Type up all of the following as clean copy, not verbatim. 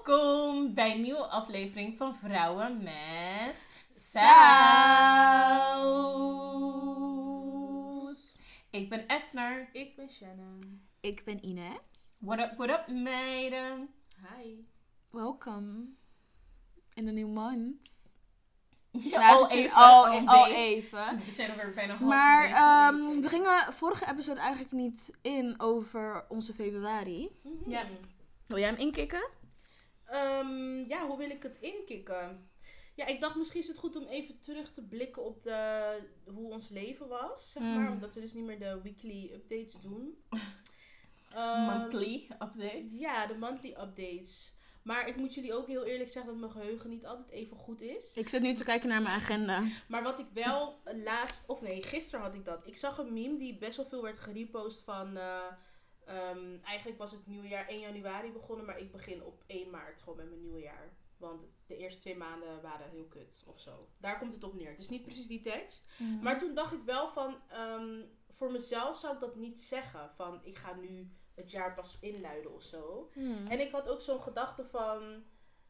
Welkom bij een nieuwe aflevering van Vrouwen met Saus. Ik ben Esner. Ik ben Shannon. Ik ben Ines. What up, meiden? Hi. Welkom in de nieuwe maand. Ja, Nou, al even. We zijn alweer bijna half. Maar we gingen vorige episode eigenlijk niet in over onze februari. Mm-hmm. Ja. Wil jij hem inkikken? Ja, hoe wil ik het inkikken? Ja, ik dacht misschien is het goed om even terug te blikken op hoe ons leven was, zeg maar. Omdat we dus niet meer de weekly updates doen. Monthly updates. Ja, de monthly updates. Maar ik moet jullie ook heel eerlijk zeggen dat mijn geheugen niet altijd even goed is. Ik zit nu te kijken naar mijn agenda. Maar wat ik wel gisteren had ik dat. Ik zag een meme die best wel veel werd gerepost van... eigenlijk was het nieuwe jaar 1 januari begonnen, maar ik begin op 1 maart gewoon met mijn nieuwe jaar. Want de eerste 2 maanden waren heel kut of zo. Daar komt het op neer. Dus niet precies die tekst. Mm. Maar toen dacht ik wel van... voor mezelf zou ik dat niet zeggen. Van ik ga nu het jaar pas inluiden of zo. En ik had ook zo'n gedachte van...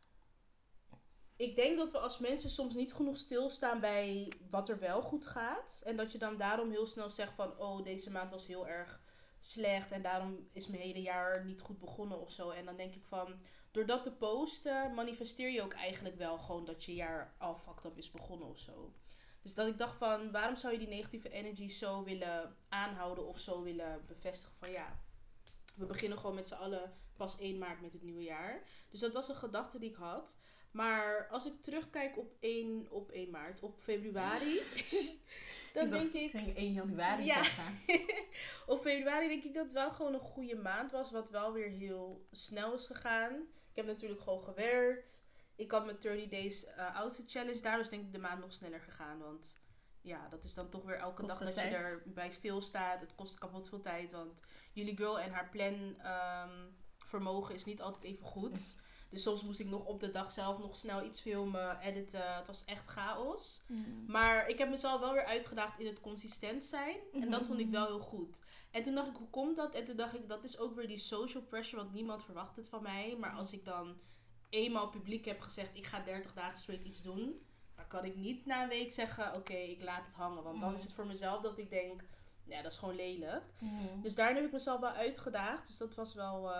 Ik denk dat we als mensen soms niet genoeg stilstaan bij wat er wel goed gaat. En dat je dan daarom heel snel zegt van... Oh, deze maand was heel erg slecht. En daarom is mijn hele jaar niet goed begonnen of zo. En dan denk ik van... Door dat te posten manifesteer je ook eigenlijk wel gewoon dat je jaar al fucked up is begonnen of zo. Dus dat ik dacht van... Waarom zou je die negatieve energy zo willen aanhouden of zo willen bevestigen van ja... We beginnen gewoon met z'n allen pas 1 maart met het nieuwe jaar. Dus dat was een gedachte die ik had. Maar als ik terugkijk op 1 maart, op februari, dan denk ik... Ik ging 1 januari Ja. zeggen. Op februari denk ik dat het wel gewoon een goede maand was, wat wel weer heel snel is gegaan. Ik heb natuurlijk gewoon gewerkt. Ik had mijn 30 days outfit challenge daar, dus denk ik de maand nog sneller gegaan. Want ja, dat is dan toch weer elke Kost dag het dat je tijd. erbij stilstaat. Het kost kapot veel tijd, want jullie girl en haar vermogen is niet altijd even goed. Dus soms moest ik nog op de dag zelf nog snel iets filmen, editen. Het was echt chaos. Maar ik heb mezelf wel weer uitgedaagd in het consistent zijn. En dat vond ik wel heel goed. En toen dacht ik, hoe komt dat? En toen dacht ik, dat is ook weer die social pressure. Want niemand verwacht het van mij. Maar als ik dan eenmaal publiek heb gezegd, ik ga 30 dagen straight iets doen. Dan kan ik niet na een week zeggen, oké, ik laat het hangen. Want dan is het voor mezelf dat ik denk, ja, dat is gewoon lelijk. Dus daar heb ik mezelf wel uitgedaagd. Dus dat was wel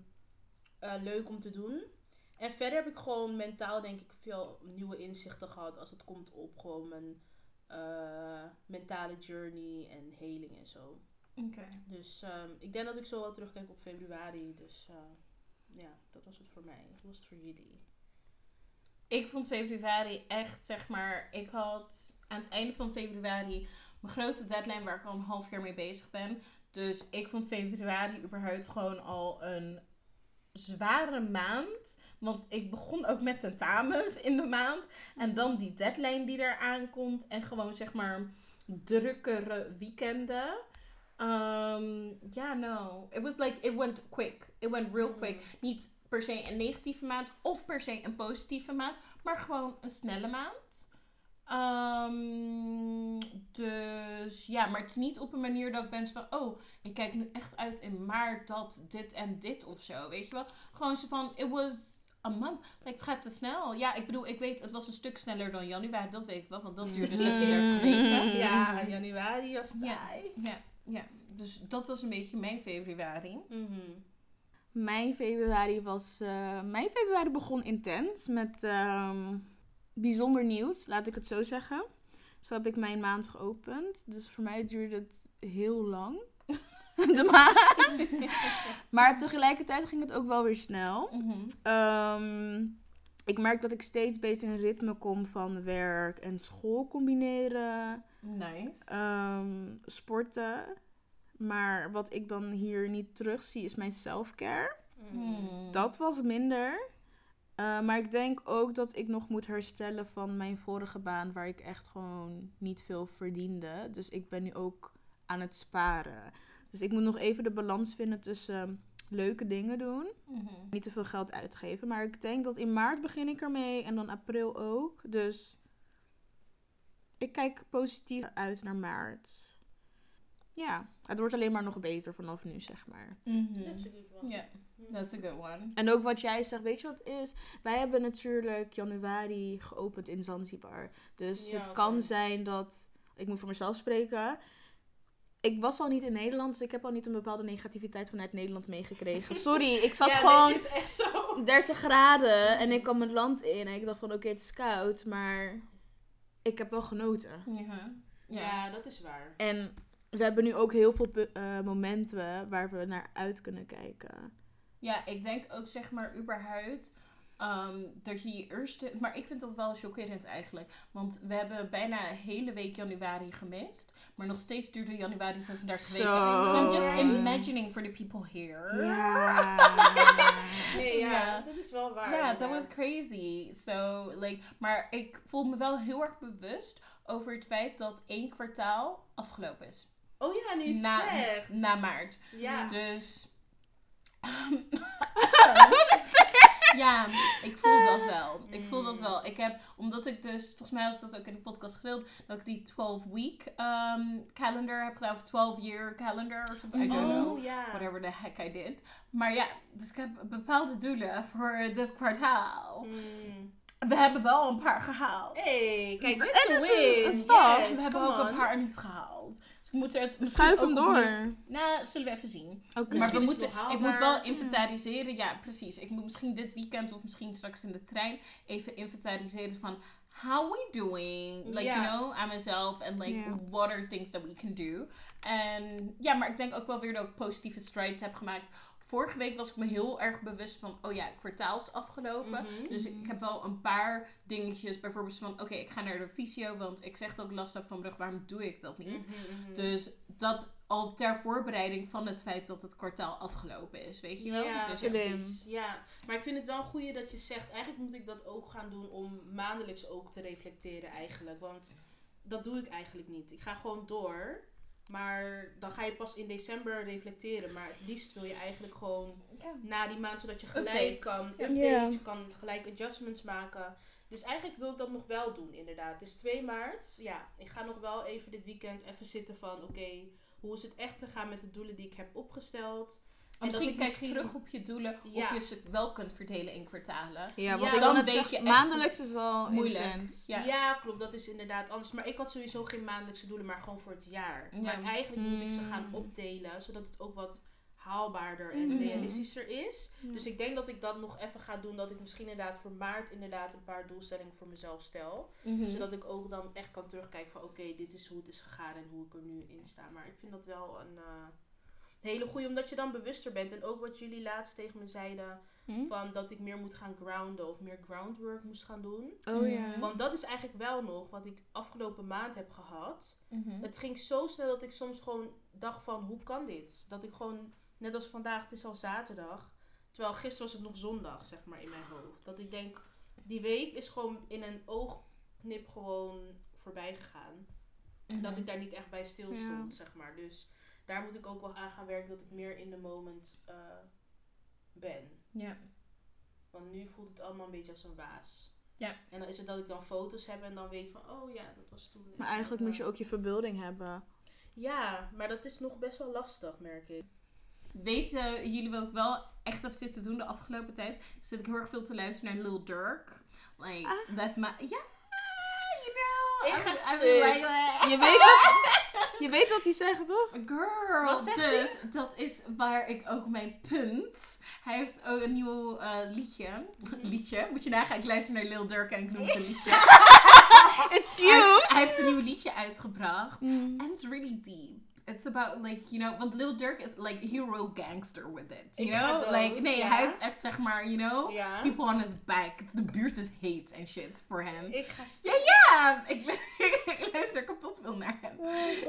leuk om te doen. En verder heb ik gewoon mentaal denk ik veel nieuwe inzichten gehad als het komt op gewoon mijn mentale journey en healing en zo. Oké. Dus ik denk dat ik zo wel terugkijk op februari. Dus ja, dat was het voor mij. Hoe was het voor jullie? Ik vond februari echt, zeg maar... Ik had aan het einde van februari mijn grote deadline waar ik al een half jaar mee bezig ben. Dus ik vond februari überhaupt gewoon al een zware maand. Want ik begon ook met tentamens in de maand. En dan die deadline die eraan komt. En gewoon, zeg maar, drukkere weekenden. No. It was like, it went quick. It went real quick. Niet per se een negatieve maand of per se een positieve maand, maar gewoon een snelle maand. Dus ja, maar het is niet op een manier dat ik ben van, oh, ik kijk nu echt uit in maart dat dit en dit of zo, weet je wel. Gewoon zo van, it was a month. Like, het gaat te snel. Ja, ik bedoel, ik weet, het was een stuk sneller dan januari, dat weet ik wel, want dat duurde 36 weken. Ja, januari was taai. Ja, dus dat was een beetje mijn februari. Mijn februari begon intens met bijzonder nieuws, laat ik het zo zeggen. Zo heb ik mijn maand geopend. Dus voor mij duurde het heel lang. De maand. Maar tegelijkertijd ging het ook wel weer snel. Ik merk dat ik steeds beter in ritme kom van werk en school combineren. Nice. Sporten. Maar wat ik dan hier niet terugzie is mijn self-care. Dat was minder. Maar ik denk ook dat ik nog moet herstellen van mijn vorige baan, waar ik echt gewoon niet veel verdiende. Dus ik ben nu ook aan het sparen. Dus ik moet nog even de balans vinden tussen leuke dingen doen. Niet te veel geld uitgeven. Maar ik denk dat in maart begin ik ermee en dan april ook. Dus ik kijk positief uit naar maart. ja, het wordt alleen maar nog beter vanaf nu, zeg maar. That's a good one. Ja, that's a good one. En ook wat jij zegt, weet je wat het is? Wij hebben natuurlijk januari geopend in Zanzibar. Dus Ja, het oké. kan zijn dat... Ik moet voor mezelf spreken. Ik was al niet in Nederland, dus ik heb al niet een bepaalde negativiteit vanuit Nederland meegekregen. Sorry, ik zat gewoon Nee, het is echt zo. 30 graden en ik kwam het land in. En ik dacht van, oké, het is koud, maar ik heb wel genoten. Ja. Ja, dat is waar. En we hebben nu ook heel veel momenten waar we naar uit kunnen kijken. Ja, ik denk ook zeg maar überhaupt dat je je eerste... Maar ik vind dat wel chockerend eigenlijk. Want we hebben bijna een hele week januari gemist. Maar nog steeds duurde januari 36 weken. Zo. So I'm just imagining for the people here. Ja. Nee, ja, Ja. dat is wel waar. Ja, that inderdaad. was crazy. So, like, maar ik voel me wel heel erg bewust over het feit dat 1 kwartaal afgelopen is. Oh ja, nu je het zegt. Na maart. Ja. Dus... ja, ik voel dat wel. Ik voel dat wel. Ik heb, omdat ik dus, volgens mij heb ik dat ook in de podcast gedeeld, dat ik die 12-week calendar heb gedaan, of 12-year calendar, of something, I don't know. Oh ja. Whatever the heck I did. Maar ja, dus ik heb bepaalde doelen voor dit kwartaal. We hebben wel een paar gehaald. Hey, kijk, dit Het is is een win. een stap. Yes, We hebben come ook on. een paar niet gehaald. Dus ik moet het misschien Schuif hem ook door. opnieuw- Nou, zullen we even zien. Oké. Maar Misschien we is het moeten, nog ik haalbaar. moet wel inventariseren. Ja, precies. Ik moet misschien dit weekend of misschien straks in de trein even inventariseren van how we doing? Like, Ja. you know, aan mezelf. En like, Ja. what are things that we can do? En ja, maar ik denk ook wel weer dat ik positieve strides heb gemaakt. Vorige week was ik me heel erg bewust van, oh ja, kwartaal is afgelopen. Mhm. Dus ik heb wel een paar dingetjes. Bijvoorbeeld van, oké, ik ga naar de fysio. Want ik zeg dat ik last heb van mijn rug. Waarom doe ik dat niet? Dus dat al ter voorbereiding van het feit dat het kwartaal afgelopen is, weet je wel? Ja, Dus, slim. precies. Ja, maar ik vind het wel een goeie dat je zegt, eigenlijk moet ik dat ook gaan doen om maandelijks ook te reflecteren eigenlijk. Want dat doe ik eigenlijk niet. Ik ga gewoon door, maar dan ga je pas in december reflecteren. Maar het liefst wil je eigenlijk gewoon ja. na die maand, zodat je gelijk Updates. kan Ja. updates, je kan gelijk adjustments maken. Dus eigenlijk wil ik dat nog wel doen, inderdaad. Het is 2 maart. Ja, ik ga nog wel even dit weekend even zitten van, oké, hoe is het echt gegaan met de doelen die ik heb opgesteld? En dat misschien ik kijk terug op je doelen Ja. of je ze wel kunt verdelen in kwartalen. Ja, want Ja, ik dan wil net weet zeggen, je echt maandelijks is wel moeilijk. intens. Ja. Ja, klopt. Dat is inderdaad anders. Maar ik had sowieso geen maandelijkse doelen, maar gewoon voor het jaar. Ja. Maar eigenlijk moet ik ze gaan opdelen, zodat het ook wat haalbaarder en Mhm. realistischer is. Ja. Dus ik denk dat ik dat nog even ga doen. Dat ik misschien inderdaad voor maart inderdaad een paar doelstellingen voor mezelf stel. Mhm. Zodat ik ook dan echt kan terugkijken van oké, dit is hoe het is gegaan en hoe ik er nu in sta. Maar ik vind dat wel een hele goeie, omdat je dan bewuster bent. En ook wat jullie laatst tegen me zeiden, van dat ik meer moet gaan grounden of meer groundwork moest gaan doen. Oh ja. Want dat is eigenlijk wel nog wat ik afgelopen maand heb gehad. Mhm. Het ging zo snel dat ik soms gewoon dacht van, hoe kan dit? Dat ik gewoon, net als vandaag, het is al zaterdag. Terwijl gisteren was het nog zondag, zeg maar, in mijn hoofd. Dat ik denk, die week is gewoon in een oogknip gewoon voorbij gegaan. Mhm. Dat ik daar niet echt bij stil Ja. stond, zeg maar. Dus daar moet ik ook wel aan gaan werken, dat ik meer in de moment ben. Ja. Want nu voelt het allemaal een beetje als een waas. Ja. En dan is het dat ik dan foto's heb en dan weet van, oh ja, dat was toen. Maar eigenlijk moet je ook je verbeelding hebben. Ja, maar dat is nog best wel lastig, merk ik. Weten jullie wat ik wel echt heb zitten doen de afgelopen tijd? Zit ik heel erg veel te luisteren naar Lil Durk. Like, that's my... Ja, you know. Ik ga I stuk. really like that. Je weet wat hij zegt, toch? Girl, Wat zegt dus dat is waar ik ook mijn punt. Hij heeft ook een nieuw liedje. Moet je nagaan, ik luister naar Lil Durk en ik noem het een liedje. It's cute! Hij heeft een nieuw liedje uitgebracht. Mm. And it's really deep. It's about like, you know, want Lil Durk is like hero gangster with it. You Ik ga know? dood, Like, nee, ja. hij heeft echt zeg maar, you know, Ja. people on his back. De buurt is hate en shit voor hem. Ik ga Ja, ik luister kapot veel naar hem.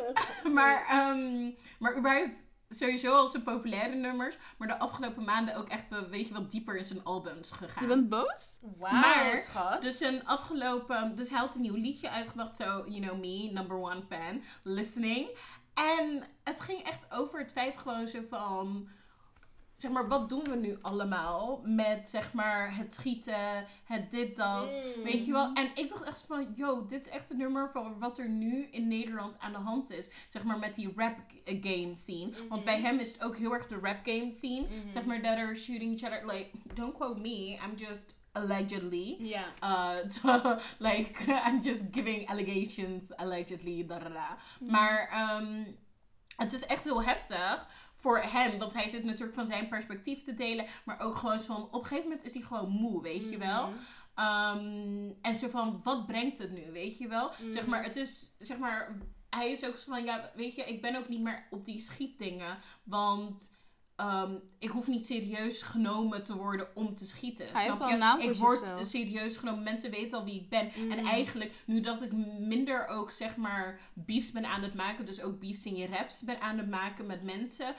Maar überhaupt sowieso al zijn populaire nummers. Maar de afgelopen maanden ook echt, weet je, wat dieper in zijn albums gegaan. Je bent boos? Wauw, Maar, schat. Dus dus hij had een nieuw liedje uitgebracht, zo, you know me, number 1 fan, listening. En het ging echt over het feit gewoon zo van, zeg maar, wat doen we nu allemaal met, zeg maar, het schieten, het dit, dat, weet je wel. En ik dacht echt van, dit is echt een nummer van wat er nu in Nederland aan de hand is. Zeg maar, met die rap game scene. Want bij hem is het ook heel erg de rap game scene. Zeg maar, that are shooting each other. Like, don't quote me, I'm just allegedly. Like, I'm just giving allegations, allegedly, Maar het is echt heel heftig voor hem, want hij zit natuurlijk van zijn perspectief te delen, maar ook gewoon van, op een gegeven moment is hij gewoon moe, weet je wel. En zo van, wat brengt het nu, weet je wel. Zeg maar, het is, zeg maar, hij is ook zo van, ja, weet je, ik ben ook niet meer op die schietdingen, want ik hoef niet serieus genomen te worden om te schieten. Hij heeft al een naam voor ik word zichzelf. serieus genomen. Mensen weten al wie ik ben. En eigenlijk, nu dat ik minder ook, zeg maar, beefs ben aan het maken. Dus ook beefs in je raps ben aan het maken met mensen.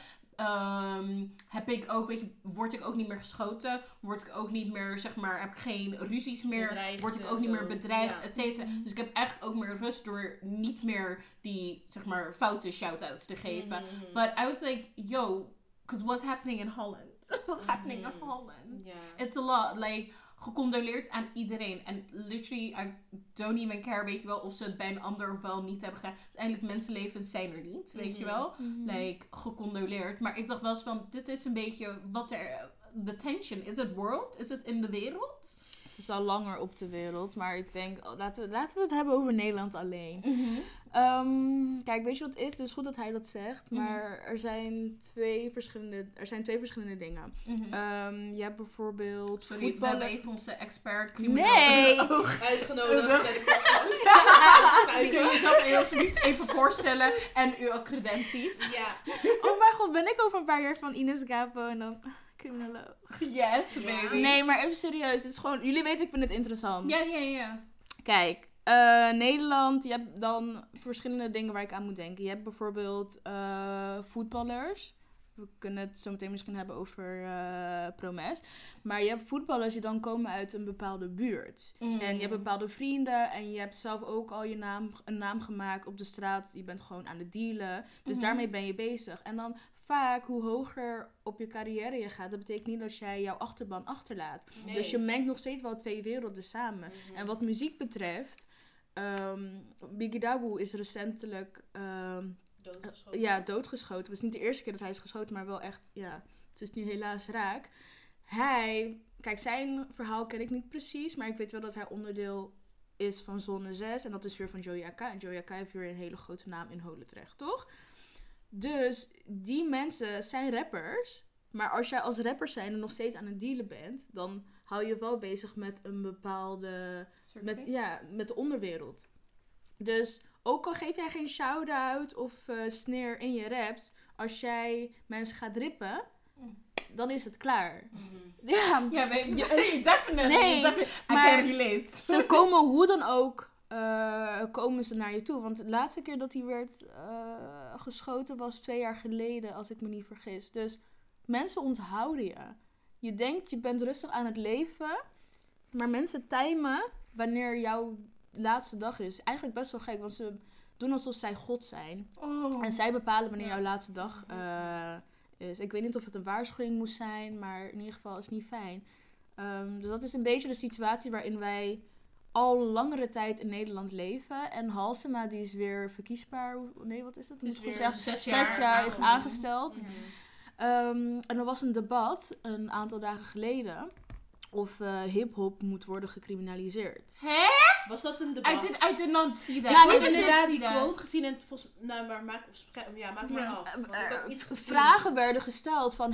Heb ik ook, weet je, word ik ook niet meer geschoten. Word ik ook niet meer, zeg maar, heb ik geen ruzies meer. Bedreigd word ik ook niet meer bedreigd, et cetera. Mhm. Dus ik heb eigenlijk ook meer rust door niet meer die, zeg maar, foute shout-outs te geven. But I was like, yo, because what's happening in Holland? What's happening in Holland? Ja. It's a lot. Like, gecondoleerd aan iedereen. En literally, I don't even care, weet je wel, of ze het bij een ander of wel niet hebben gedaan. Uiteindelijk, mensenlevens zijn er niet, weet je wel. Like, gecondoleerd. Maar ik dacht wel eens van, dit is een beetje wat er... The tension. Is it world? Is het in de wereld? Het is al langer op de wereld, maar ik denk, laten we het hebben over Nederland alleen. Kijk, weet je wat het is? Het is goed dat hij dat zegt, maar er zijn twee verschillende dingen. Je hebt bijvoorbeeld Sorry, we voetballen. hebben even onze expert Nee! Uitgenodigd. Kun je jezelf alsjeblieft even voorstellen en uw credenties? Ja. Oh mijn god, ben ik over een paar jaar van Ines Gapo en dan criminoloog? Yes, Ja. baby. Nee, maar even serieus. Het is gewoon, jullie weten, ik vind het interessant. Ja. Kijk, Nederland, je hebt dan verschillende dingen waar ik aan moet denken. Je hebt bijvoorbeeld voetballers. We kunnen het zo meteen misschien hebben over Promes. Maar je hebt voetballers die dan komen uit een bepaalde buurt. En je hebt bepaalde vrienden. En je hebt zelf ook al een naam gemaakt op de straat. Je bent gewoon aan het dealen. Dus daarmee ben je bezig. En dan vaak, hoe hoger op je carrière je gaat, dat betekent niet dat jij jouw achterban achterlaat. Nee. Dus je mengt nog steeds wel twee werelden samen. En wat muziek betreft, Biggie Dabu is recentelijk doodgeschoten. Het was niet de eerste keer dat hij is geschoten, maar wel echt, het is nu helaas raak. Kijk, zijn verhaal ken ik niet precies, maar ik weet wel dat hij onderdeel is van Zone 6. En dat is weer van Joey AK. En Joey AK heeft weer een hele grote naam in Holendrecht, toch? Dus die mensen zijn rappers. Maar als jij als rapper zijnde nog steeds aan het dealen bent, dan hou je wel bezig met een bepaalde... Met de onderwereld. Dus ook al geef jij geen shout-out of sneer in je raps, als jij mensen gaat rippen, dan is het klaar. Ja, baby. Definitely. Nee, I maar can relate. ze komen hoe dan ook, komen ze naar je toe. Want de laatste keer dat hij werd geschoten was 2 jaar geleden, als ik me niet vergis. Dus mensen onthouden je. Je denkt, je bent rustig aan het leven, maar mensen timen wanneer jouw laatste dag is. Eigenlijk best wel gek, want ze doen alsof zij God zijn. En zij bepalen wanneer jouw laatste dag is. Ik weet niet of het een waarschuwing moest zijn, maar in ieder geval is het niet fijn. Dus dat is een beetje de situatie waarin wij al langere tijd in Nederland leven. En Halsema, die is weer verkiesbaar. Nee, wat is het? Dus weer gezegd, 6 6 jaar is aangesteld. Ja. En er was een debat een aantal dagen geleden of hip-hop moet worden gecriminaliseerd. Hè? Was dat een debat? I did not see that. Ja, Ik niet heb dus inderdaad see die that. quote gezien en volgens... Nou, maar maak maar af. Want ik had iets gezien. Vragen werden gesteld van,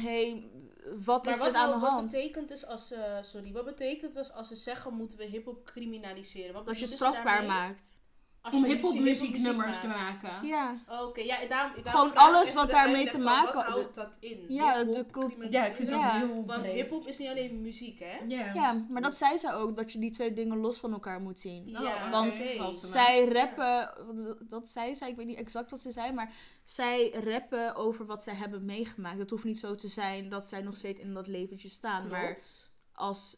wat Maar is er aan de wat hand? betekent dus wat betekent dus als ze zeggen, moeten we hiphop criminaliseren? Wat Dat je het bedoelen ze strafbaar daarmee? maakt. Als Om je hiphop muziek muzieknummers te maakt. maken. Ja. Oké, ja, daarom Gewoon vraag alles ik even wat de daarmee uitleg te van maken- Wat houdt dat in? Ja, Hiphop de cult- criminaliseren? Ja, ik vind dat Ja. heel Want breed. hiphop is niet alleen muziek, hè? Ja, maar dat zei ze ook, dat je die twee dingen los van elkaar moet zien. Ja, want oké. Zij rappen, dat zei zij, ik weet niet exact wat ze zei, maar zij rappen over wat zij hebben meegemaakt. Het hoeft niet zo te zijn dat zij nog steeds in dat leventje staan, maar Klopt. als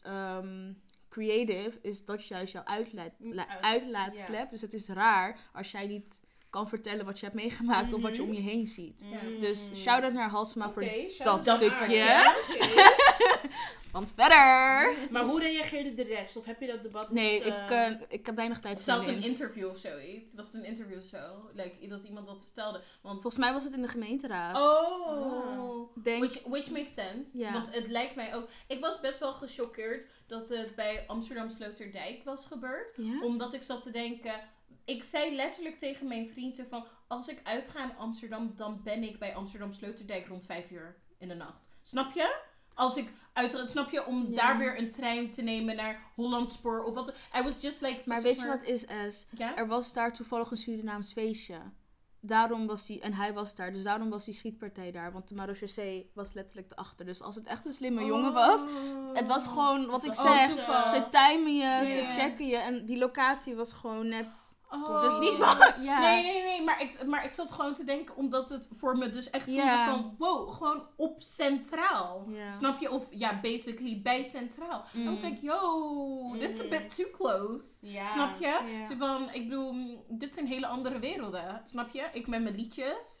creative is dat juist jouw uitlaatklep. Ja. Dus het is raar als jij niet kan vertellen wat je hebt meegemaakt of wat je om je heen ziet. Ja. Dus shout-out naar Halsema voor shout-out dat naar stukje. haar. Oké. Want verder... Maar hoe reageerde de rest? Of heb je dat debat Nee, niet... ik heb weinig tijd voor Zelfs een in. interview of zoiets. Was het een interview of zo? Like, dat iemand dat vertelde. Want... Volgens mij was het in de gemeenteraad. Oh. Denk... Which makes sense. Ja. Want het lijkt mij ook... Ik was best wel gechoqueerd dat het bij Amsterdam Sloterdijk was gebeurd. Ja? Omdat ik zat te denken... Ik zei letterlijk tegen mijn vrienden van... Als ik uitga in Amsterdam, dan ben ik bij Amsterdam Sloterdijk rond 5 uur in de nacht. Snap je? Als ik uit... Snap je? Om daar weer een trein te nemen naar Hollandspoor of wat. I was just like... Maar weet je wat is, Ja? Er was daar toevallig een Surinaams feestje. Daarom was hij... En hij was daar. Dus daarom was die schietpartij daar. Want de marechaussee was letterlijk erachter. Dus als het echt een slimme jongen was... Het was gewoon, wat ik zeg... toeval. Ze timen je, Ja. ze checken je. En die locatie was gewoon net... Oh. Dus niet ja. Nee. Maar ik zat gewoon te denken, omdat het voor me dus echt voelde van, wow, gewoon op centraal. Ja. Snap je? Of ja, basically bij centraal. I was like, yo, this is a bit too close. Ja. Snap je? Ja. Zo van, ik bedoel, dit zijn hele andere werelden. Snap je? Ik met mijn liedjes.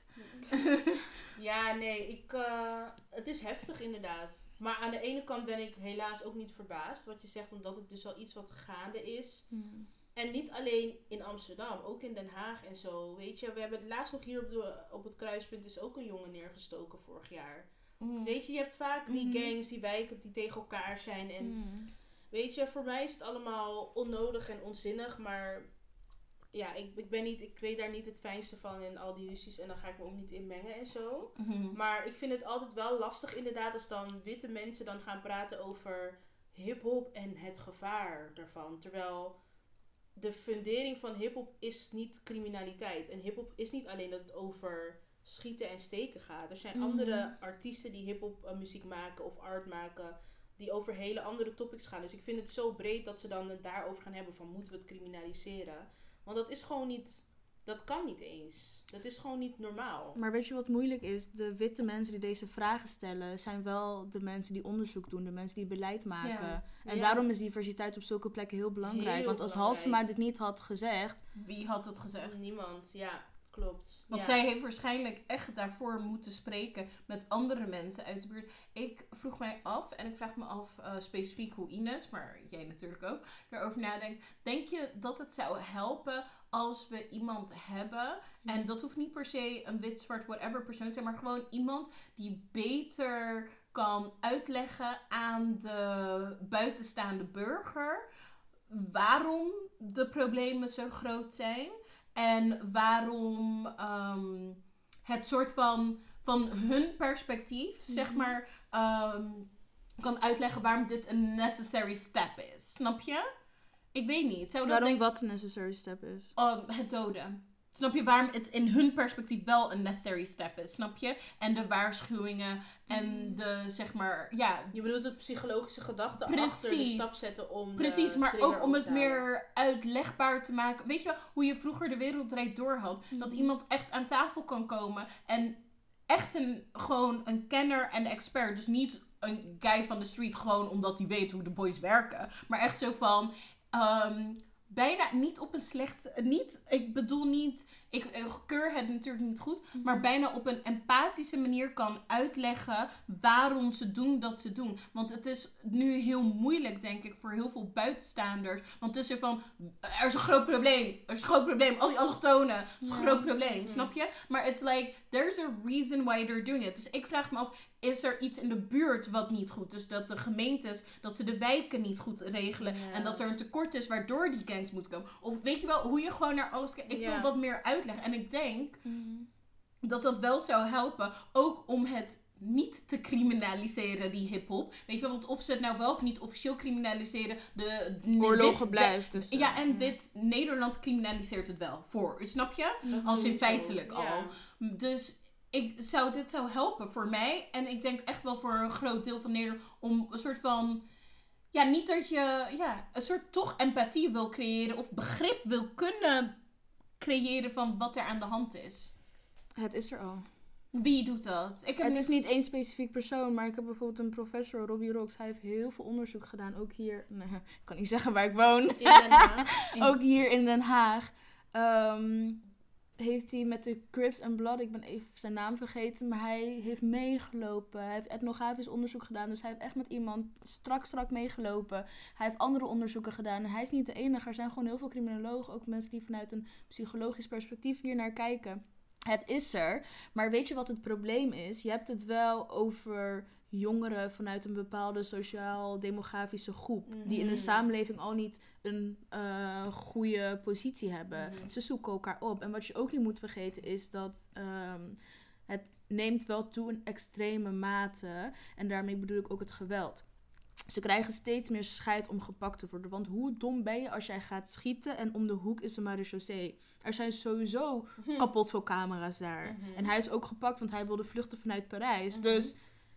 Ja, nee, het is heftig inderdaad. Maar aan de ene kant ben ik helaas ook niet verbaasd. Wat je zegt, omdat het dus al iets wat gaande is. En niet alleen in Amsterdam, ook in Den Haag en zo. Weet je, we hebben laatst nog hier op het kruispunt is ook een jongen neergestoken vorig jaar. Weet je hebt vaak die gangs, die wijken die tegen elkaar zijn. En weet je, voor mij is het allemaal onnodig en onzinnig. Maar ja, ik weet daar niet het fijnste van in al die ruzies. En dan ga ik me ook niet inmengen en zo. Maar ik vind het altijd wel lastig inderdaad als dan witte mensen dan gaan praten over hiphop en het gevaar daarvan. Terwijl de fundering van hiphop is niet criminaliteit. En hiphop is niet alleen dat het over schieten en steken gaat. Er zijn andere artiesten die hiphop muziek maken of art maken, die over hele andere topics gaan. Dus ik vind het zo breed dat ze dan het daarover gaan hebben van moeten we het criminaliseren. Want dat is gewoon niet, dat kan niet eens. Dat is gewoon niet normaal. Maar weet je wat moeilijk is? De witte mensen die deze vragen stellen, zijn wel de mensen die onderzoek doen, de mensen die beleid maken. Ja. En Ja. daarom is diversiteit op zulke plekken heel belangrijk. Heel Want als belangrijk. Halsema dit niet had gezegd... Wie had het gezegd? Niemand, ja, klopt. Want Ja. zij heeft waarschijnlijk echt daarvoor moeten spreken met andere mensen uit de buurt. Ik vroeg mij af, en ik vraag me af specifiek hoe Ines, maar jij natuurlijk ook, daarover nadenkt. Denk je dat het zou helpen als we iemand hebben, en dat hoeft niet per se een wit, zwart, whatever persoon te zijn, maar gewoon iemand die beter kan uitleggen aan de buitenstaande burger waarom de problemen zo groot zijn. En waarom het soort van hun perspectief, zeg maar, kan uitleggen waarom dit een necessary step is. Snap je? Ik weet niet. Zou dat Waarom wat een necessary step is. het doden. Snap je waarom het in hun perspectief wel een necessary step is? Snap je? En de waarschuwingen en de, zeg maar, ja. Je bedoelt de psychologische gedachte Precies. achter de stap zetten om Precies, de maar trigger ook om het op te halen. meer uitlegbaar te maken. Weet je wel, hoe je vroeger de wereld draait door had? Dat iemand echt aan tafel kan komen en echt gewoon een kenner en expert. Dus niet een guy van de street gewoon omdat hij weet hoe de boys werken. Maar echt zo van, bijna niet op een slecht, ik bedoel niet, ik keur het natuurlijk niet goed, maar bijna op een empathische manier kan uitleggen waarom ze doen dat ze doen. Want het is nu heel moeilijk, denk ik, voor heel veel buitenstaanders. Want het is er van, er is een groot probleem, al die allochtonen, het is een groot probleem, snap je? Maar it's like, there's a reason why they're doing it. Dus ik vraag me af, is er iets in de buurt wat niet goed is? Dat de gemeentes, dat ze de wijken niet goed regelen. Ja. En dat er een tekort is waardoor die gangs moeten komen. Of weet je wel, hoe je gewoon naar alles kijkt. Ik Ja. wil wat meer uitleggen. En ik denk dat dat wel zou helpen. Ook om het niet te criminaliseren, die hiphop. Weet je wel, want of ze het nou wel of niet officieel criminaliseren. Oorlogen blijft. Dus, ja, en wit Nederland criminaliseert het wel voor. Snap je? Dat Als in sowieso. feitelijk al. Ja. Dus dit zou helpen voor mij. En ik denk echt wel voor een groot deel van Nederland. Om een soort van, ja, niet dat je, ja, een soort toch empathie wil creëren. Of begrip wil kunnen creëren van wat er aan de hand is. Het is er al. Wie doet dat? Het is niet één specifiek persoon, maar ik heb bijvoorbeeld een professor, Robbie Rox. Hij heeft heel veel onderzoek gedaan, ook hier. Nee, ik kan niet zeggen waar ik woon. In Den Haag. Ook hier in Den Haag. heeft hij met de Crips and Blood, ik ben even zijn naam vergeten, maar hij heeft meegelopen. Hij heeft etnografisch onderzoek gedaan, dus hij heeft echt met iemand strak meegelopen. Hij heeft andere onderzoeken gedaan en hij is niet de enige. Er zijn gewoon heel veel criminologen, ook mensen die vanuit een psychologisch perspectief hier naar kijken. Het is er, maar weet je wat het probleem is? Je hebt het wel over jongeren vanuit een bepaalde sociaal-demografische groep. Die in de samenleving al niet een goede positie hebben. Ze zoeken elkaar op. En wat je ook niet moet vergeten is dat het neemt wel toe in extreme mate. En daarmee bedoel ik ook het geweld. Ze krijgen steeds meer scheid om gepakt te worden. Want hoe dom ben je als jij gaat schieten en om de hoek is een marechaussee? Er zijn sowieso kapot veel camera's daar. En hij is ook gepakt, want hij wilde vluchten vanuit Parijs. Dus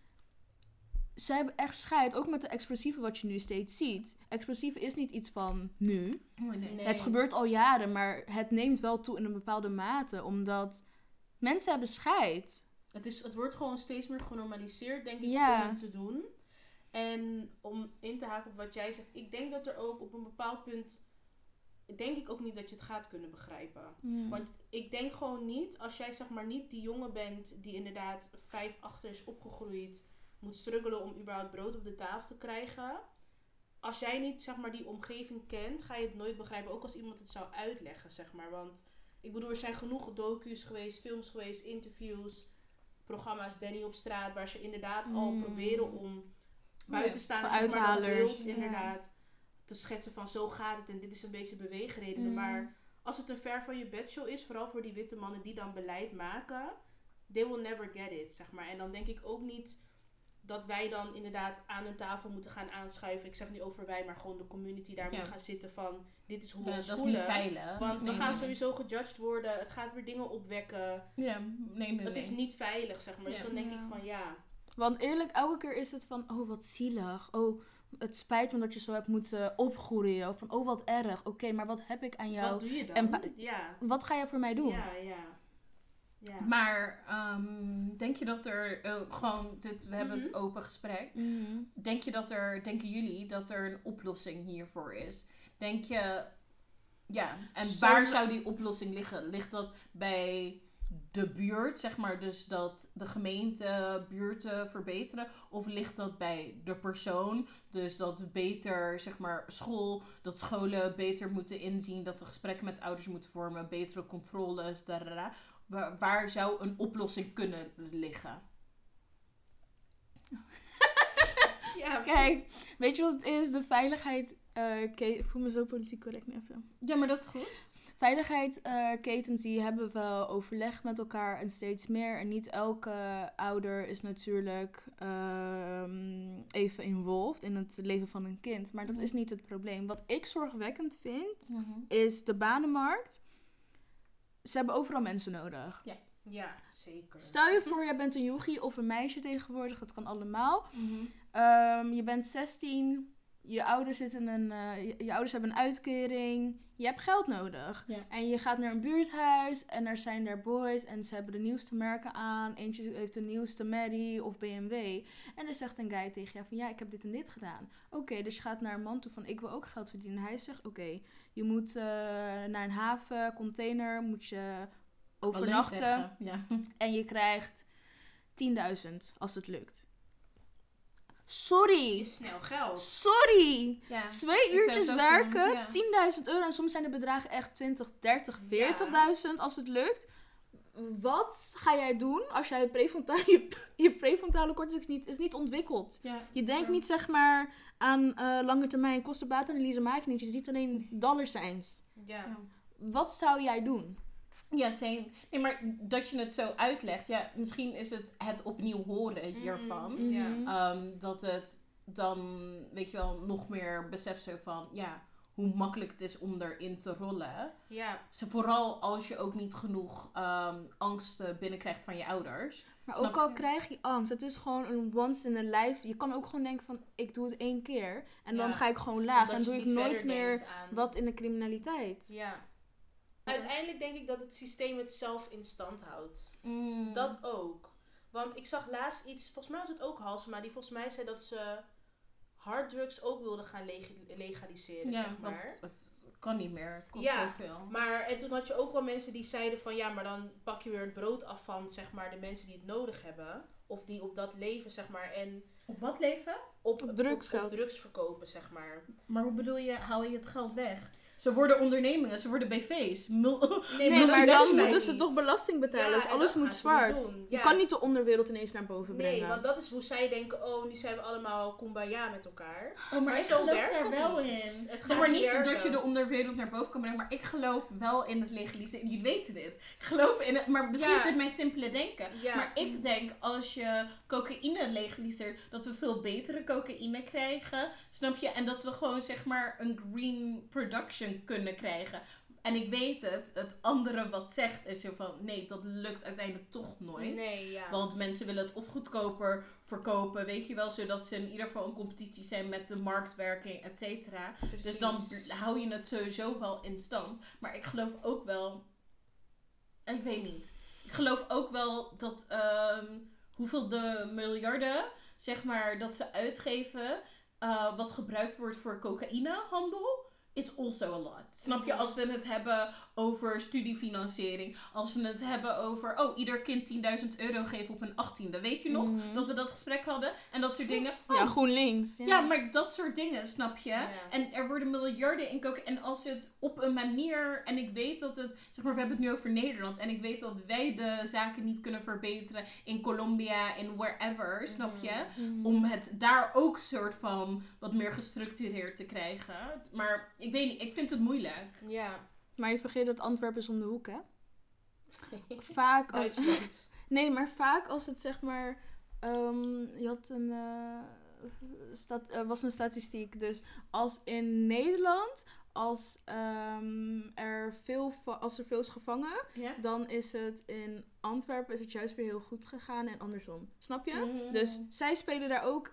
ze hebben echt scheid. Ook met de explosieven wat je nu steeds ziet. Explosieven is niet iets van nu. Nee. Het gebeurt al jaren, maar het neemt wel toe in een bepaalde mate. Omdat mensen hebben scheid. Het wordt gewoon steeds meer genormaliseerd, denk ik, Ja. om het te doen. En om in te haken op wat jij zegt, ik denk dat er ook op een bepaald punt, denk ik ook niet dat je het gaat kunnen begrijpen. Want ik denk gewoon niet, als jij zeg maar niet die jongen bent die inderdaad 5-8 is opgegroeid, moet struggelen om überhaupt brood op de tafel te krijgen. Als jij niet zeg maar die omgeving kent, ga je het nooit begrijpen. Ook als iemand het zou uitleggen, zeg maar. Want ik bedoel, er zijn genoeg docu's geweest, films geweest, interviews, programma's, Danny op straat, waar ze inderdaad al proberen om buitenstaanders zeg maar, dat beeld inderdaad te schetsen van zo gaat het en dit is een beetje beweegredenen. Maar als het een ver van je bedshow is, vooral voor die witte mannen die dan beleid maken, they will never get it, zeg maar. En dan denk ik ook niet dat wij dan inderdaad aan een tafel moeten gaan aanschuiven. Ik zeg niet over wij, maar gewoon de community daar moet gaan zitten van dit is hoe we ons dat voelen. is niet veilig. Want we gaan sowieso gejudged worden. Het gaat weer dingen opwekken. Ja, nee. Het is niet veilig, zeg maar. Dus dan denk ik van ja. Want eerlijk, elke keer is het van, oh wat zielig. Oh, het spijt me dat je zo hebt moeten opgroeien. Of van, oh wat erg. Oké, maar wat heb ik aan jou? Wat doe je dan? Wat ga je voor mij doen? Ja. Maar denk je dat er we hebben het open gesprek. Denken jullie dat er een oplossing hiervoor is? Denk je, waar zou die oplossing liggen? Ligt dat bij de buurt, zeg maar, dus dat de gemeente buurten verbeteren? Of ligt dat bij de persoon? Dus dat beter, zeg maar, dat scholen beter moeten inzien, dat ze gesprekken met ouders moeten vormen, betere controles, Waar zou een oplossing kunnen liggen? Kijk, weet je wat het is? De veiligheid... ik voel me zo politiek correct nu even. Ja, maar dat is goed. Veiligheidsketens die hebben wel overleg met elkaar en steeds meer. En niet elke ouder is natuurlijk even involved in het leven van een kind. Maar dat is niet het probleem. Wat ik zorgwekkend vind, is de banenmarkt. Ze hebben overal mensen nodig. Ja, zeker. Stel je voor, jij bent een jochie of een meisje tegenwoordig. Dat kan allemaal. Je bent 16. Je ouders hebben een uitkering. Je hebt geld nodig. Ja. En je gaat naar een buurthuis. En er zijn daar boys. En ze hebben de nieuwste merken aan. Eentje heeft de nieuwste Merry of BMW. En dan zegt een guy tegen jou van, ja, ik heb dit en dit gedaan. Oké, dus je gaat naar een man toe van, ik wil ook geld verdienen. Hij zegt, oké, je moet naar een haven, container, moet je overnachten. Ja. En je krijgt 10.000 als het lukt. Sorry. Is snel geld. Sorry. Ja. 2 uurtjes werken, ja. 10.000 euro. En soms zijn de bedragen echt 20, 30, 40.000 als het lukt. Wat ga jij doen als jij je prefrontale cortex is niet ontwikkeld? Ja. Je denkt niet zeg maar aan lange termijn kostenbaatanalyse maak je niet. Je ziet alleen dollarcijns. Ja. Wat zou jij doen? Ja, same. Nee, maar dat je het zo uitlegt. Ja, misschien is het opnieuw horen hiervan. Dat het dan, weet je wel, nog meer beseft zo van, ja, hoe makkelijk het is om erin te rollen. Ja. Vooral als je ook niet genoeg angst binnenkrijgt van je ouders. Maar ook al krijg je angst, het is gewoon een once in a life. Je kan ook gewoon denken van, ik doe het 1 keer. En dan ga ik gewoon laag. En doe ik nooit meer wat in de criminaliteit. Ja. Uiteindelijk denk ik dat het systeem het zelf in stand houdt. Dat ook. Want ik zag laatst iets, volgens mij was het ook Halsema, die volgens mij zei dat ze harddrugs ook wilden gaan legaliseren, zeg maar. Het kan niet meer. Het kost Ja, zoveel. Maar, en toen had je ook wel mensen die zeiden van, ja, maar dan pak je weer het brood af van, zeg maar, de mensen die het nodig hebben. Of die op dat leven, zeg maar, en Op wat leven? Op drugs op drugs verkopen, zeg maar. Maar hoe bedoel je, haal je het geld weg? Ze worden ondernemingen, ze worden BV's. Nee, maar maar dat dan is moeten niet. ze toch belasting betalen. Ja, dus en alles dat moet gaan ze niet zwart. doen. Je Ja. kan niet de onderwereld ineens naar boven brengen. Nee, want dat is hoe zij denken, oh, nu zijn we allemaal kumbaya met elkaar. Oh, maar ik zo geloof werkt daar het wel niet. in. Het Zeg gaat maar niet niet werken. dat je de onderwereld naar boven kan brengen, maar ik geloof wel in het legaliseren. Jullie weten dit. Ik geloof in het, maar misschien Ja. is dit mijn simpele denken. Ja. Maar ik denk, als je cocaïne legaliseert, dat we veel betere cocaïne krijgen. Snap je? En dat we gewoon, zeg maar, een green production kunnen krijgen. En ik weet het andere wat zegt is zo van, nee, dat lukt uiteindelijk toch nooit. Nee, ja. Want mensen willen het of goedkoper verkopen, weet je wel, zodat ze in ieder geval een competitie zijn met de marktwerking, et cetera. Dus dan hou je het sowieso wel in stand. Maar ik geloof ook wel, ik weet niet. Ik geloof ook wel dat hoeveel de miljarden, zeg maar, dat ze uitgeven, wat gebruikt wordt voor cocaïnehandel, is also a lot. Snap je? Als we het hebben over studiefinanciering. Als we het hebben over, ieder kind 10.000 euro geven op een 18e. Weet je nog? Dat we dat gesprek hadden. En dat soort dingen. Ja, GroenLinks. Ja, maar dat soort dingen, snap je? Ja. En er worden miljarden in koken. En als het op een manier... En ik weet dat het... Zeg maar, we hebben het nu over Nederland. En ik weet dat wij de zaken niet kunnen verbeteren in Colombia, in wherever. Snap je? Om het daar ook soort van wat meer gestructureerd te krijgen. Maar ik weet niet, ik vind het moeilijk. Ja. Maar je vergeet dat Antwerpen is om de hoek, hè? Vaak als... Duitsland. Nee, maar vaak als het zeg maar... je had een... was een statistiek. Dus als in Nederland... Als er veel is gevangen... Ja? Dan is het in Antwerpen is het juist weer heel goed gegaan. En andersom. Snap je? Dus zij spelen daar ook...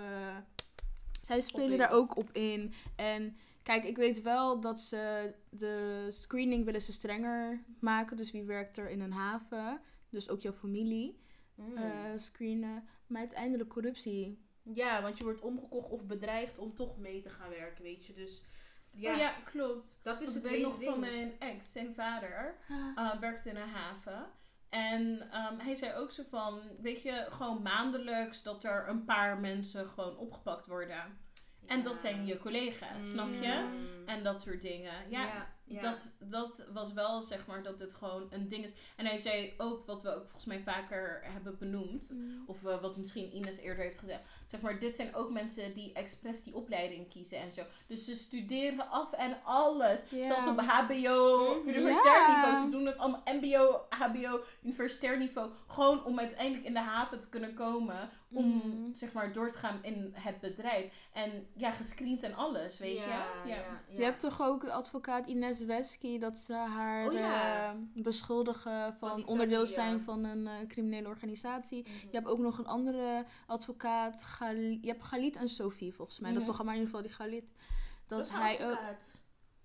daar ook op in. En... Kijk, ik weet wel dat ze de screening willen ze strenger maken. Dus wie werkt er in een haven? Dus ook jouw familie screenen. Maar uiteindelijk corruptie. Ja, want je wordt omgekocht of bedreigd om toch mee te gaan werken, weet je. Dus ja, Ja, klopt. dat is Ik het weet hele nog ding. van mijn ex, zijn vader, werkte in een haven. En hij zei ook zo van, weet je, gewoon maandelijks dat er een paar mensen gewoon opgepakt worden. En dat zijn je collega's, snap je? En dat soort dingen. Ja, Dat was wel, zeg maar, dat het gewoon een ding is. En hij zei ook, wat we ook volgens mij vaker hebben benoemd, of wat misschien Ines eerder heeft gezegd, zeg maar, dit zijn ook mensen die expres die opleiding kiezen en zo. Dus ze studeren af en alles. Ja. Zelfs op HBO, universitair niveau. Ze doen het allemaal MBO, HBO, universitair niveau. Gewoon om uiteindelijk in de haven te kunnen komen. Om, zeg maar, door te gaan in het bedrijf. En ja, gescreend en alles, weet je? Ja. Je hebt toch ook advocaat Ines Wesky, dat ze haar beschuldigen van die onderdeel Tania. zijn van een criminele organisatie. Je hebt ook nog een andere advocaat, je hebt Galit en Sophie volgens mij. Dat programma in ieder geval, die Galit. Dat is hij ook. advocaat.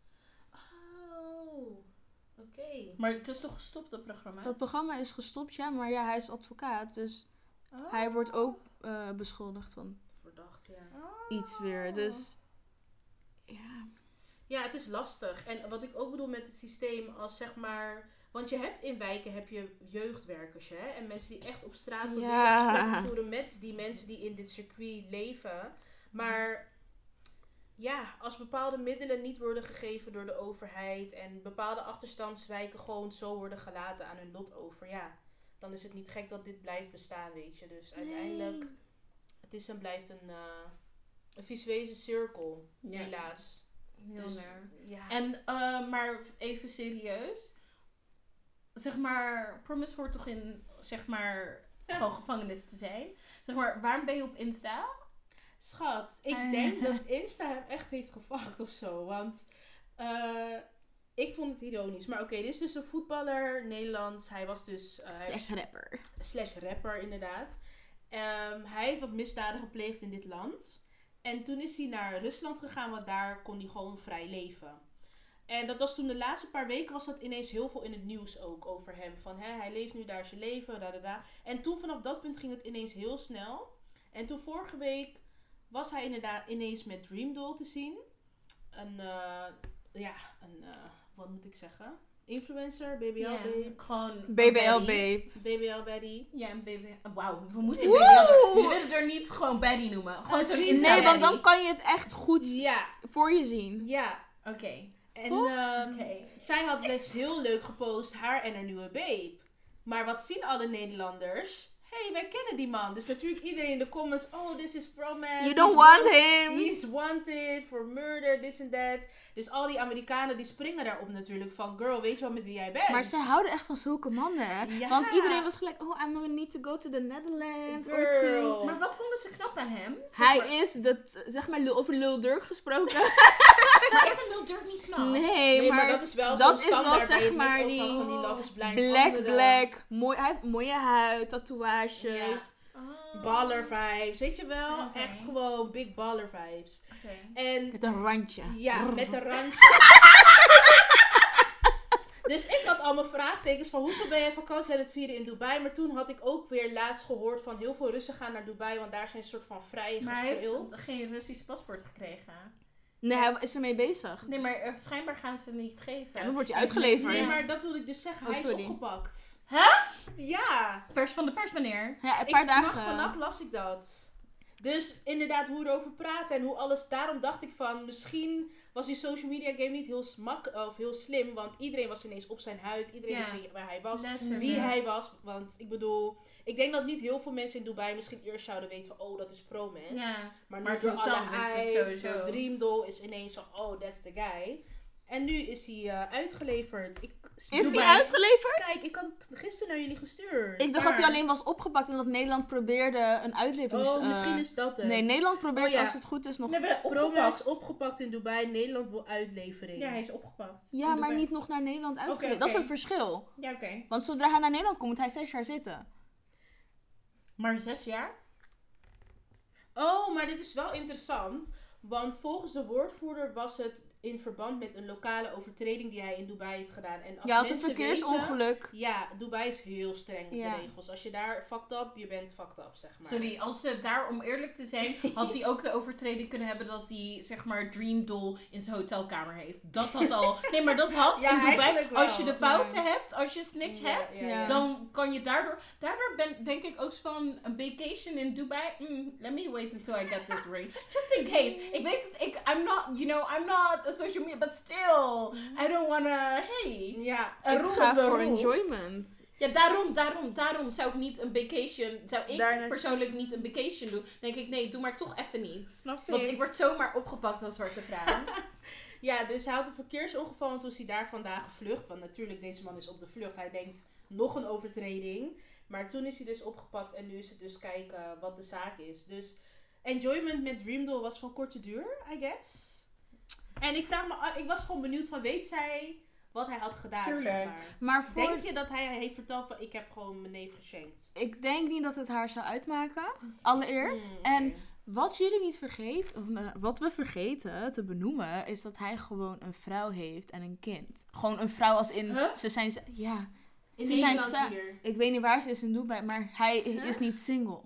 Oh, oké. Maar het is toch gestopt, dat programma? Dat programma is gestopt, ja, maar ja, hij is advocaat. Dus hij wordt ook beschuldigd van Verdacht, ja. iets weer. Dus ja. Ja, het is lastig. En wat ik ook bedoel met het systeem als zeg maar... Want je hebt in wijken heb je jeugdwerkers, hè? En mensen die echt op straat proberen gesprekken te voeren met die mensen die in dit circuit leven. Maar ja, als bepaalde middelen niet worden gegeven door de overheid en bepaalde achterstandswijken gewoon zo worden gelaten aan hun lot over, ja, dan is het niet gek dat dit blijft bestaan, weet je. Dus uiteindelijk, het is en blijft een visueuze cirkel, helaas. Heel Dus, naar. ja. En, maar even serieus. Zeg maar, Promise hoort toch in, zeg maar, gewoon gevangenis te zijn. Zeg maar, waarom ben je op Insta? Schat, ik denk dat Insta hem echt heeft gevakt of zo. Want ik vond het ironisch. Maar oké, dit is dus een voetballer, Nederlands. Hij was dus... /rapper. /rapper, inderdaad. Hij heeft wat misdaden gepleegd in dit land. En toen is hij naar Rusland gegaan, want daar kon hij gewoon vrij leven. En dat was toen de laatste paar weken was dat ineens heel veel in het nieuws ook over hem. Van hij leeft nu daar zijn leven, En toen vanaf dat punt ging het ineens heel snel. En toen vorige week was hij inderdaad ineens met Dream Doll te zien. Een wat moet ik zeggen? Influencer, BBL Ja, babe. gewoon BBL baddie. babe. BBL baddie. Ja, een baby. Wauw, we moeten BBL er. Je willen er niet gewoon baddie noemen. Gewoon zo'n Insta Nee, want dan baddie. kan je het echt goed Ja, voor je zien. ja. Oké. En Toch? Oké. zij had dus heel leuk gepost, haar en haar nieuwe babe. Maar wat zien alle Nederlanders? Hey, wij kennen die man. Dus natuurlijk iedereen in de comments, oh, this is romance. You don't want him. He's wanted for murder, this and that. Dus al die Amerikanen die springen daarop natuurlijk van, girl, weet je wel met wie jij bent? Maar ze houden echt van zulke mannen, hè? Ja. Want iedereen was gelijk, oh, I'm gonna need to go to the Netherlands or Girl. to... Maar wat vonden ze knap aan hem? Hij is, zeg maar, over Lil Durk gesproken. Maar even Lil Durk niet knap. Nee, maar dat is wel dat zo'n is standaard wel, waar je zeg het maar, net die over had van die Love is Blind black, anderen. mooi, hij heeft mooie huid, tatoeages. Ja. Oh. Baller vibes, weet je wel? Oké. Echt gewoon big baller vibes. Oké. En Met een randje. ja, met een randje. Dus ik had allemaal vraagtekens van hoezo ben je vakantie aan het vieren in Dubai? Maar toen had ik ook weer laatst gehoord van heel veel Russen gaan naar Dubai, want daar zijn een soort van vrij Maar hij gespeeld. heeft geen Russisch paspoort gekregen. Nee, hij is ermee bezig. Nee, maar schijnbaar gaan ze het niet geven. Ja, dan wordt hij uitgeleverd. Nee, maar dat wil ik dus zeggen. Oh, Hij is sorry. opgepakt. Huh? Ja. Pers van de pers, wanneer? Ja, een paar dagen. Vannacht las ik dat. Dus inderdaad, hoe erover praten en hoe alles. Daarom dacht ik van, misschien was die social media game niet heel slim. Want iedereen was ineens op zijn huid. Iedereen Ja. wist waar hij was. Letterlijk. Wie hij was. Want ik bedoel, ik denk dat niet heel veel mensen in Dubai misschien eerst zouden weten van, oh, dat is pro-mens. Ja. Maar Maar nu door totaal alle wist het hype, sowieso. door Dreamdoll is ineens zo, oh, that's the guy. En nu is hij uitgeleverd. Is hij Dubai. uitgeleverd? Kijk, ik had het gisteren naar jullie gestuurd. Ik dacht dat hij alleen was opgepakt en dat Nederland probeerde een uitlevering. Oh, misschien is dat het. Nee, Nederland probeert Oh, ja. als het goed is nog... Nee, we Roma is opgepakt. opgepakt in Dubai. Nederland wil uitlevering. Ja, hij is opgepakt. Ja, In maar Dubai. niet nog naar Nederland uitgeleverd. Oké, Dat is oké. het verschil. Ja, oké. Want zodra hij naar Nederland komt, moet hij 6 jaar zitten. Maar 6 jaar? Oh, maar dit is wel interessant. Want volgens de woordvoerder was het in verband met een lokale overtreding die hij in Dubai heeft gedaan. En als Ja, had een mensen verkeersongeluk. weten, ja, Dubai is heel streng met Ja. de regels. Als je daar fucked up, je bent fucked up, zeg maar. Sorry, als ze daar, om eerlijk te zijn, had hij ook de overtreding kunnen hebben dat hij, zeg maar, Dream Doll in zijn hotelkamer heeft. Dat had al... Nee, maar dat had Ja, in Dubai. eigenlijk wel. Als je de fouten hebt, als je snitch Ja, hebt, ja, ja. dan kan je daardoor... Daardoor denk ik ook van een vacation in Dubai. Let me wait until I get this ring. Just in case. Ik weet het, I'm not a social media, but still. I don't wanna, hey. Ja, Een Ik rule ga is een voor rule. enjoyment. Ja, daarom zou ik niet een vacation, persoonlijk niet een vacation doen. Dan denk ik, nee, doe maar toch even niet. snap Want ik word zomaar opgepakt als zwarte vrouw. Ja, dus hij had een verkeersongeval en toen is hij daar vandaan gevlucht. Want natuurlijk, deze man is op de vlucht. Hij denkt, nog een overtreding. Maar toen is hij dus opgepakt en nu is het dus kijken wat de zaak is. Dus enjoyment met Dreamdoll was van korte duur, I guess. En ik was gewoon benieuwd van, weet zij wat hij had gedaan, zeg Tuurlijk. maar. Maar Denk je dat hij heeft verteld van, ik heb gewoon mijn neef geschenkt? ik denk niet dat het haar zou uitmaken. Allereerst. Oké. En wat jullie niet vergeten, of wat we vergeten te benoemen, is dat hij gewoon een vrouw heeft en een kind. Gewoon een vrouw als in, Huh? ze zijn, ja, In ze zijn Nederland hier. ik weet niet waar ze is in Dubai, maar hij is niet single.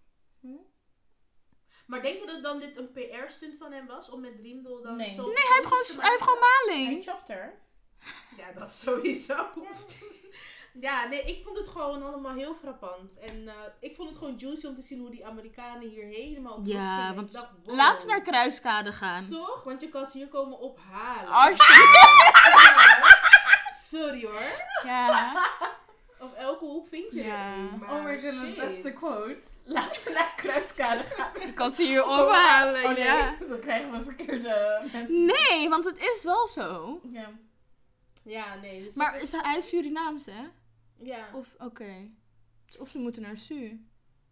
Maar denk je dat dan dit een PR-stunt van hem was? Om met Dreamdoll dan Nee. zo... Nee, hij heeft gewoon Hij maling. chopt haar. Ja, dat sowieso. Ja, nee, ik vond het gewoon allemaal heel frappant. En ik vond het gewoon juicy om te zien hoe die Amerikanen hier helemaal op Ja, gingen. want Ik dacht, wow. laat ze naar Kruiskade gaan. Toch? Want je kan ze hier komen ophalen. Alsjeblieft. Ja. Sorry hoor. Ja. Op elke hoek vind je Ja. er een. Maar Oh my goodness, shit. that's the quote. Laten we naar Kruiskade gaan. Je kan ze hier ophalen. Oh nee, Ja. dan krijgen we verkeerde mensen. Nee, want het is wel zo. Ja. Ja, nee. Dus Maar het hij is Surinaams, hè? ja, Of, oké. Of ze moeten naar Su.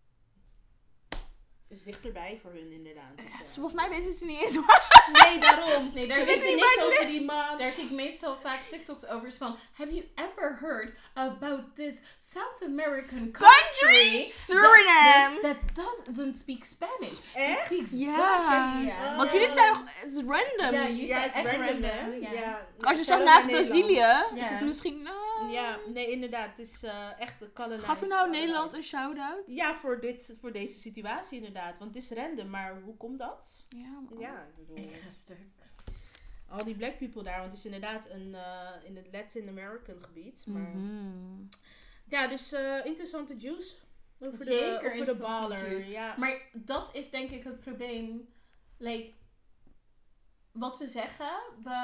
is dichterbij voor hun inderdaad. Dus, ja. Volgens mij weten ze niet eens Nee, daarom. Nee, Ze daar wisten zit niks niet over die man. Daar zie ik meestal vaak TikToks over is van, have you ever heard about this South American country Suriname. that doesn't speak Spanish? It Echt? speaks Ja. Dutch. Ja. Want jullie zijn nog... Het is random. Ja, jullie Ja, zijn is echt random, hè? random. Ja. Ja. Als je zo Shout-out naast naar Brazilië... Nederlands. Is Ja. het misschien... Ja, nee, inderdaad. Het is echt een colonized. Gaf je nou Nederland een shout-out? Ja, voor deze situatie inderdaad. Want het is random, maar hoe komt dat? Ja, man. Ja, ik bedoel... Ik ga stuk. al die black people daar. Want het is inderdaad in het Latin American gebied. Maar ja, dus interessante juice. Over de baller. Ja. Maar dat is denk ik het probleem. Like, wat we zeggen,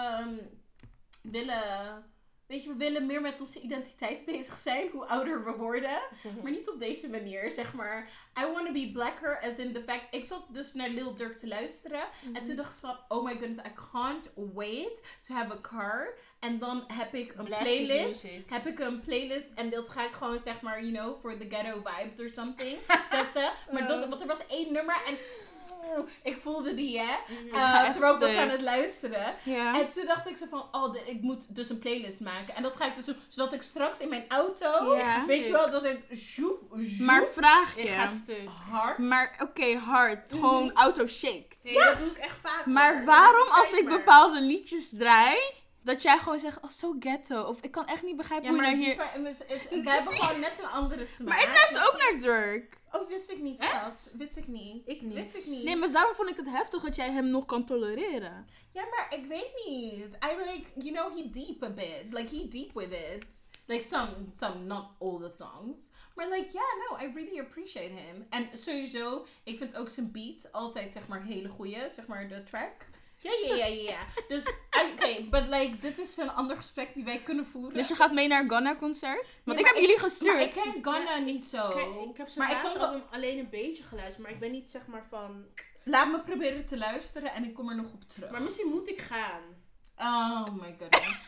we willen meer met onze identiteit bezig zijn, hoe ouder we worden. Maar niet op deze manier, zeg maar. I want to be blacker, as in the fact... Ik zat dus naar Lil Durk te luisteren. En toen dacht ik van, oh my goodness, I can't wait to have a car. En dan heb ik een playlist. En dat ga ik gewoon, zeg maar, you know, for the ghetto vibes or something zetten. Maar want er was 1 nummer en... Ik voelde die, hè. Terwijl ik was aan het luisteren. Ja. En toen dacht ik zo van, ik moet dus een playlist maken. En dat ga ik dus doen, zodat ik straks in mijn auto, weet je wel, dat ik zoep. Maar vraag je. Ik ga stuk. Hard. Maar oké, hard. Gewoon auto shake. Nee, dat doe ik echt vaak. Maar waarom als ik bepaalde liedjes draai, dat jij gewoon zegt, oh, zo ghetto. Of ik kan echt niet begrijpen hoe je naar hier... We hebben gewoon net een andere smaak. Maar ik luister ook naar Durk. Oh, wist ik niet, schat. Wist ik niet. Ik niet. Wist ik niet. Nee, maar daarom vond ik het heftig dat jij hem nog kan tolereren. Ja, maar ik weet niet. I like, you know, he deep a bit. Like, he deep with it. Like, some, not all the songs. Maar like, yeah, no, I really appreciate him. En sowieso, ik vind ook zijn beat altijd, zeg maar, hele goeie. Zeg maar, de track. Ja. Dus, oké, but like, dit is een ander gesprek die wij kunnen voeren. Dus je gaat mee naar Ghana concert? Want ik heb jullie gestuurd. Maar ik ken Ghana niet zo. Ik heb zijn laatste album alleen een beetje geluisterd. Maar ik ben niet, zeg maar, van... Laat me proberen te luisteren en ik kom er nog op terug. Maar misschien moet ik gaan. Oh my goodness.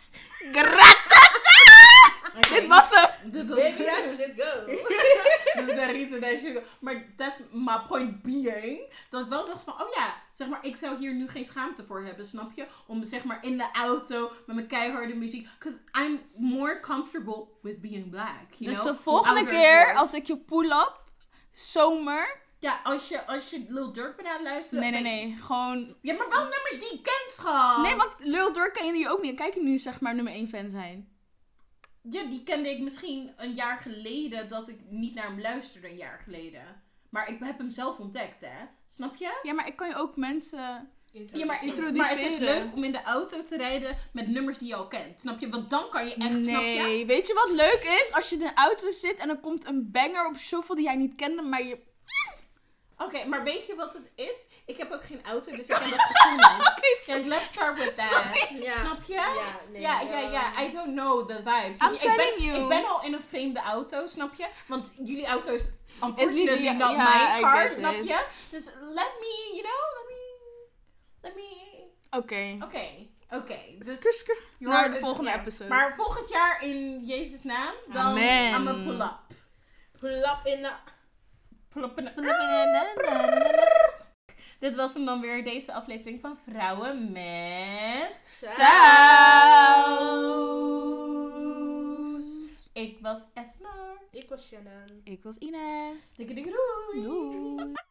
Dit was hem. Baby, I should go. Dat is de reason that I should go. Maar that's my point being. Dat ik wel dacht van, oh ja, zeg maar, ik zou hier nu geen schaamte voor hebben, snap je? Om zeg maar in de auto met mijn keiharde muziek. Because I'm more comfortable with being black, you dus know? de volgende keer, als ik je pull-up, zomer... Ja, als je Lil Durk bent aan het luisteren... Nee. Gewoon... Ja, maar wel nummers die ik ken, schat. Nee, want Lil Durk ken jullie ook niet. Kijk je nu, zeg maar, nummer 1 fan zijn. Ja, die kende ik misschien een jaar geleden, dat ik niet naar hem luisterde een jaar geleden. Maar ik heb hem zelf ontdekt, hè. Snap je? Ja, maar ik kan je ook mensen... Ja, maar het is leuk om in de auto te rijden met nummers die je al kent. Snap je? Want dan kan je echt, snap je? Nee, weet je wat leuk is? Als je in de auto zit en er komt een banger op shuffle die jij niet kende, maar je... Oké, maar weet je wat het is? Ik heb ook geen auto, dus ik ken dat gevoel niet. Kijk, let's start with that. Ja. Snap je? Ja, nee, ja. I don't know the vibes. I'm telling you. Ik ben al in een vreemde auto, snap je? Want jullie auto is Is unfortunately niet not I my car, get snap it. je? Dus let me, you know, let me... Oké. Dus naar de volgende episode. Maar volgend jaar in Jezus' naam, dan Amen. I'm a pull-up. Pull-up in de... Dit was hem dan weer, deze aflevering van Vrouwen met Saus. Ik was Esnar. Ik was Shannon. Ik was Ines. Dikke doei. Doei.